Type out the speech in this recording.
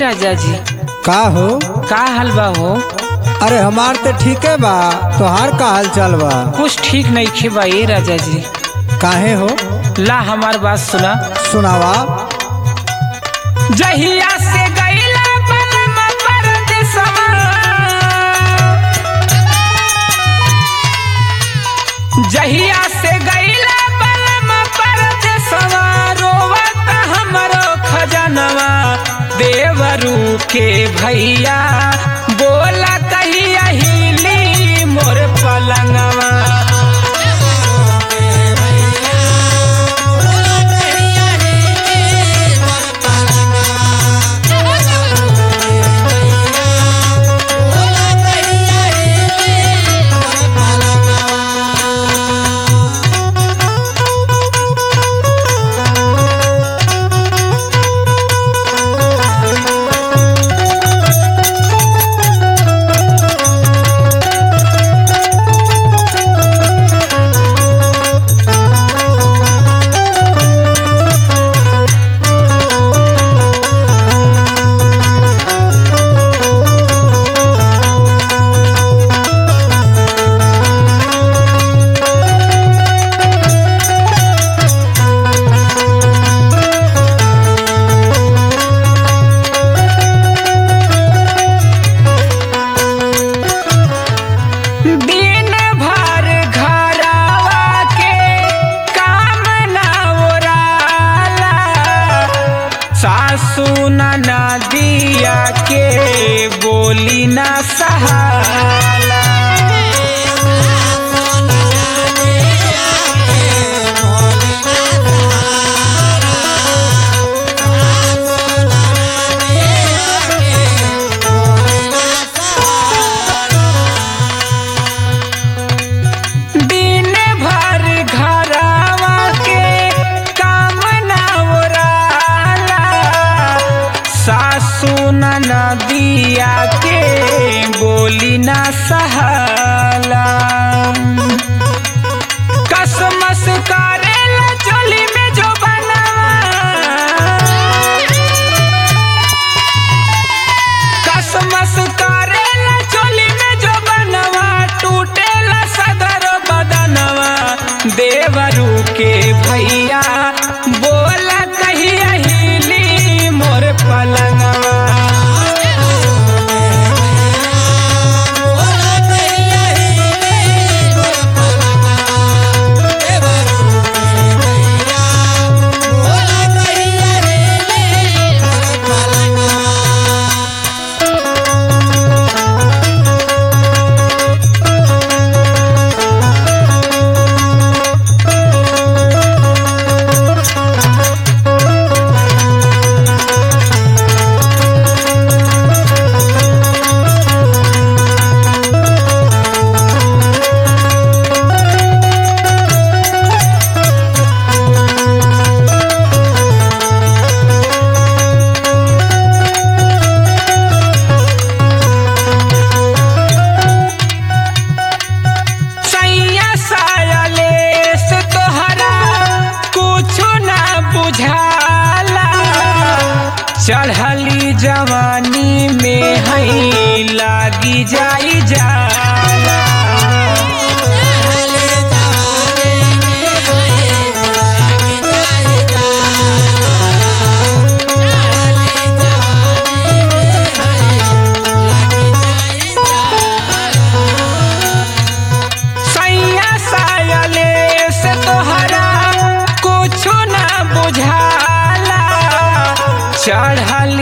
राजा जी। का हो? का हाल बा हो? अरे हमार तो ठीक है बा, तोहार का हाल चाल बा? कुछ ठीक नहीं खे बा ये राजा जी। काहे हो? ला हमार बात सुना। सुनावा। जहिया से गईला बनम परदेसवा, जहिया से गईला बनम परदेसवा, रोवत हमरो खजनवा देवरू के भैया, बोला कहिया हिली मोर पलंगवा। सासू नदिया के बोली ना सहाला, दिन भर घरवा के काम ना ओराला, सासू नदिया के बोली ना सहाला। कसमस करेला चोली में जो बनावा, कसमस करेला चोली में जो बनवा, टूटेला सदर बदनवा देवरू के भैया, बोला कहिया हिली मोर पलंगवा। चढ़ली जवानी में है लागी जाई जाला, सैया सायले से तोहरा कुछ ना बुझाला, चढ़ल